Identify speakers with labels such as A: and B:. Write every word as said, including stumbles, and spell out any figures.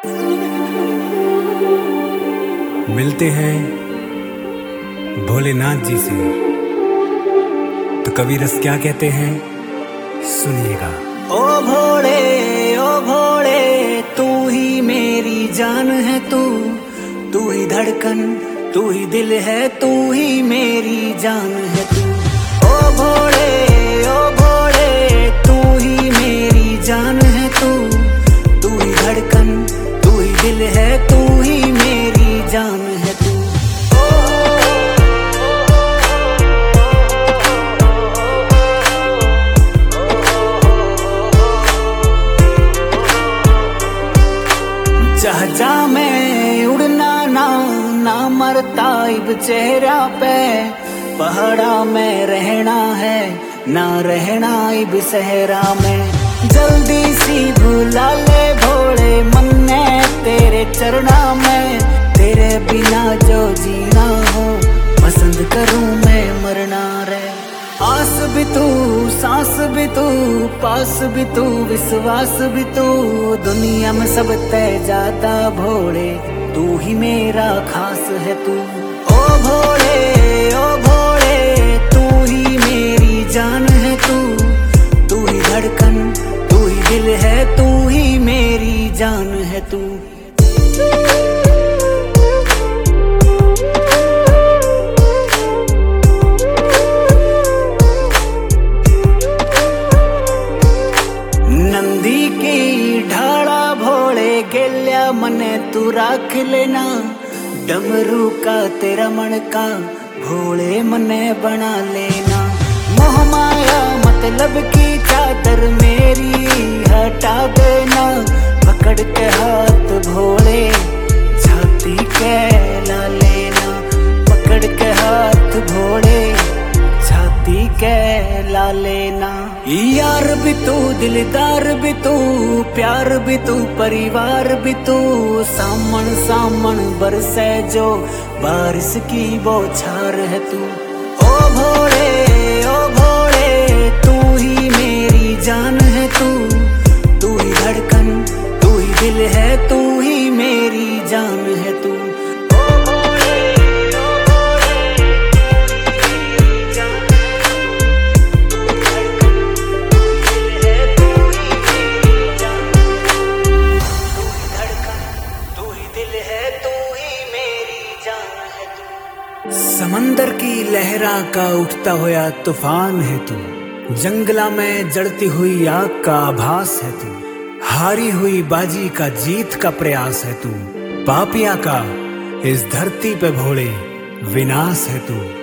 A: मिलते हैं भोलेनाथ जी से तो कवि रस क्या कहते हैं, सुनिएगा।
B: ओ भोले ओ भोले तू ही मेरी जान है, तू तू ही धड़कन तू ही दिल है, तू ही मेरी जान है तू। ओ भोले ओ भोले तू ही मेरी जान है, तू तू ही धड़कन तू ही दिल है, तू ही मेरी जान है तू। चाह जा मैं उड़ना ना ना मरता इब चेहरा पे, पहाड़ा में रहना है ना रहना इब सहरा में। जल्दी सी भुला ले भोले मन्ने तेरे चरना में, तेरे बिना जो जीना हो पसंद करूं मैं मरना रे। आस भी तू सांस भी तू पास भी तू विश्वास भी तू, दुनिया में सब तय जाता भोले तू ही मेरा खास है तू। ओ भोले ओ भोले तू ही मेरी जान है, तू तू ही धड़कन तू ही दिल है, तू ही मेरी जान है तू। नंदी की ढाड़ा भोले गेल्या मने तू राख लेना, डमरू का तेरा मन का भोले मने बना लेना। मोह माया मतलब की चादर मेरी हटा देना, पकड़ के हाथ भोले छाती के ला लेना, पकड़ के हाथ भोले छाती के ला लेना। यार भी तू दिलदार भी तू प्यार भी तू परिवार भी तू, सामन सामन बरसे जो बारिश की बौछार है तू। ओ भोले ओ भोले तू ही मेरी जान है, तू तू ही धड़कन तू ही दिल है, तू ही मेरी जान है तू।
A: समंदर की लहरा का उठता हुआ तूफान है तू, जंगला में जड़ती हुई आग का आभास है तू, हारी हुई बाजी का जीत का प्रयास है तू, पापिया का इस धरती पे भोले विनाश है तू।